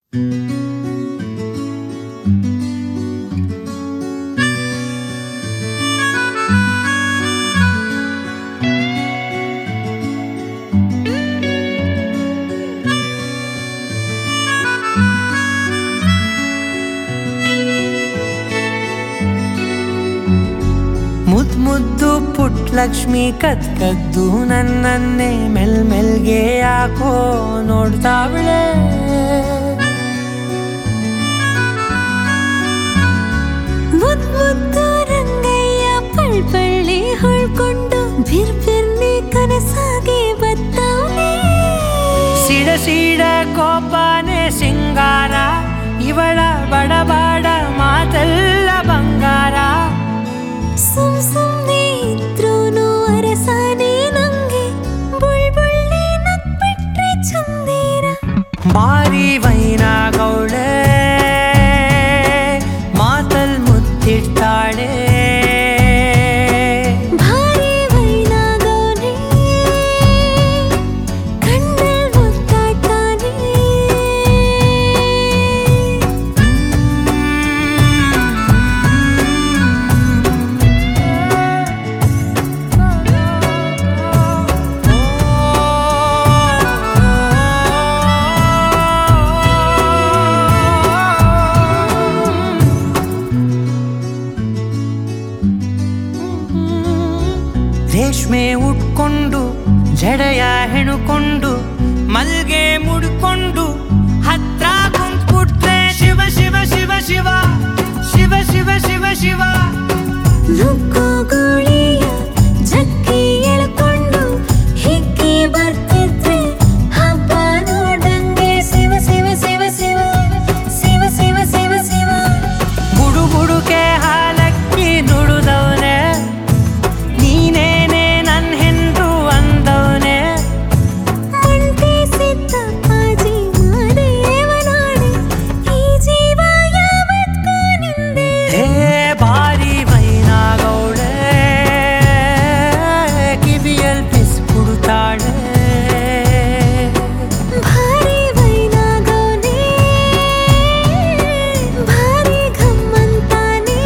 ಮುದ್ದು ಪುಟ್ಲಕ್ಷ್ಮಿ ಕದ್ದು ನನ್ನನ್ನೇ ಮೆಲ್ಮೆಲ್ಗೆ ಯಾಕೋ ನೋಡ್ತಾವಳೆ. ಮುದ್ದು ರಂಗಯ್ಯ ಪಳ್ಪಳ್ಳಿ ಹೊಳ್ಕೊಂಡು ಬಿರ್ಬಿರ್ನಿ ಕನಸಾಗೆ ಬತ್ತವನೆ. ಸಿಡ ಕೋಪನೆ ಸಿಂಗಾರ, ಇವಳ ಬಡಬಾಡ ಮಾತೆಲ್ಲ ಬಂಗಾರ. ಸುಮ್ನೆ ಇದ್ರೂನು ಅರಸಾನೆ ನಂಗೆ, ಬುಳ್ಬುಳ್ಳಿ ನಗ್ಬಿಟ್ರೆ ಚಂದೀರ. ಬಾರಿ ವೈನಾಗೌಳೆ ಮಾತಲ್ ಮುತ್ತಿಡ್ತಾಳೆ. ಭಾರಿ ವೈನಾಗೌನೆ ಕಣ್ಣಲ್ ಮುತ್ತಾಡ್ತಾನೆ. ರೇಷ್ಮೆ ಉಟ್ಕೊಂಡು ಜಡೆಯ ಹೆಣುಕೊಂಡು ಮಲ್ಗೆ ಮುಡ್ಕೊಂಡು ಹತ್ರ ಕುಂತ್ಬಿಟ್ರೆ ಶಿವ ಶಿವ ಶಿವ ಶಿವ ಶಿವ ಶಿವ ಶಿವ ಶಿವ. ನುಗ್ಗೋ ಗೋಳಿಯ ಜಕ್ಕಿ ಎಳ್ಕೊಂಡು ಹಿಕ್ಕಿ ಬರ್ತಿದ್ರೆ ಹಬ್ಬ ನೋಡಂಗೆ. ಶಿವ ಶಿವ ಶಿವ ಶಿವ ಶಿವ ಶಿವ ಶಿವ ಶಿವ. ಬುಡುಕೆ ಹಾಲಕ್ಕಿ ನುಡುದವನೆ, ನೀನೇನೆ ನನ್ ಹೆಂಡ್ರು ಅಂದವನೆ. ಮಂಟೆ ಸಿದ್ದಪ್ಪಾಜಿ ಮಾದೇವನಾಡಿ, ಈ ಜೀವ ಯಾವತ್ಗೂ ನಿಂದೆ. ಹೇ ಬಾರಿ ವೈನಾಗೌಳೆ ಕಿವಿಯಲ್ ಪಿಸ್ಬಿಡುತ್ತಾಳೆ. ಭಾರಿ ವೈನಾಗೌನೆ ಭಾರಿ ಘಮ್ಮಂತಾನೆ.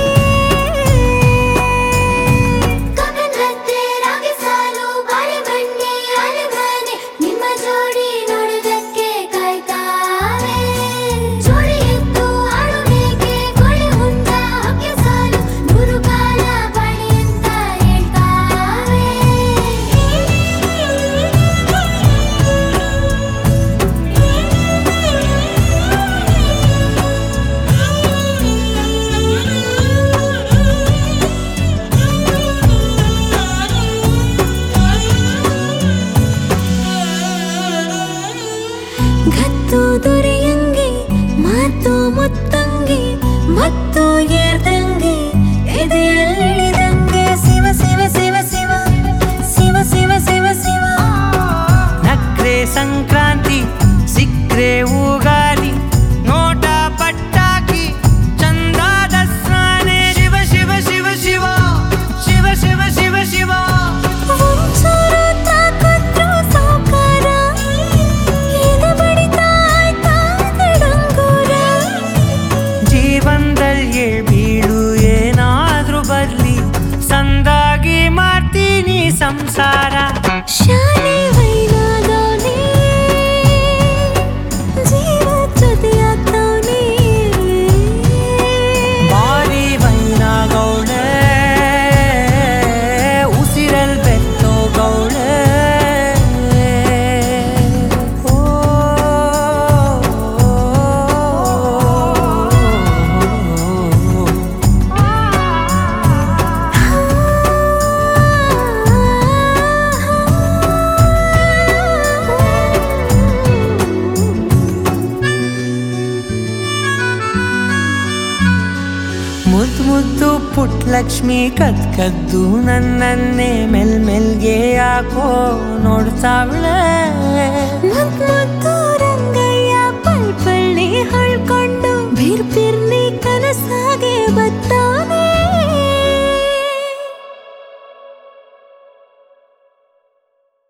ಕಮಲತ್ತೆ ರಾಗಿ ಸಾಲು ಬಾಳೆ ಬಂಡೆ ಅಲಗಾನೆ, ನಿಮ್ಮ ಜೋಡಿ ನೋಡೋದಕ್ಕೆ ಕಾಯ್ತಾವೆ. ಜೋಡಿ ಎತ್ತು ಆಡುವೇಕೆ ಕೊಳೆ ಹುಂಡ ಹಕ್ಕೆ ಸಾಲು, ನೂರು ಕಾಲ ಬಾಳಿ ಅಂತ ಹೇಳ್ತಾವೆ. ಗತ್ತು ದೊರೆಯಂಗೆ ಮಾತು ಮುತ್ತಂಗೆ ಮತ್ತು ಏರ್ದಂಗೆ ಎದೆಯಲ್ಲಿಳಿದಂಗೆ. ಶಿವ ಶಿವ ಶಿವ ಶಿವ ಶಿವ ಶಿವ ಶಿವ ಶಿವ. ನಕ್ರೆ ಸಂಕ್ರಾಂತಿ ಸಿಕ್ರೆ ಉಗಾದಿ, ನೋಟ ಪಟ್ಟಾಕಿ ಚಂದ ದಸ್ರಾನೆ. ಶಿವ ಶಿವ ಶಿವ ಶಿವ ಶಿವ ಶಿವ ಶಿವ ಶಿವ. ಒಂಚೂರು ತಾಕತ್ತು ಸಾಕಾರ, ಎದೆ ಬಡಿತ ಆಯ್ತಾ ತಡಂಗೂರ. ಜೀವನದಲ್ಲಿ ಬೀಳು ಏನಾದ್ರೂ ಬರ್ಲಿ, ಸಂದಾಗಿ ಮಾಡ್ತೀನಿ ಸಂಸಾರ. ಶಾಲೆ ವೈನಾಗೌನೆ ಜೀವ ಜೊತೆಯಾಗ್ತವ್ನೆ. ಬಾರಿ ವೈನಾಗೌಳೆ ಉಸಿರಲ್ ಬೆತ್ತೋ ಗೌಳೆ. ಓ ಮುದ್ದು ಪುಟ್ಲಕ್ಷ್ಮಿ ಕದ್ದು ನನ್ನನ್ನೇ ಮೆಲ್ಮೆಲ್ಗೆ ಯಾಕೋ ನೋಡ್ತಾವಳೆ. ಮುದ್ದು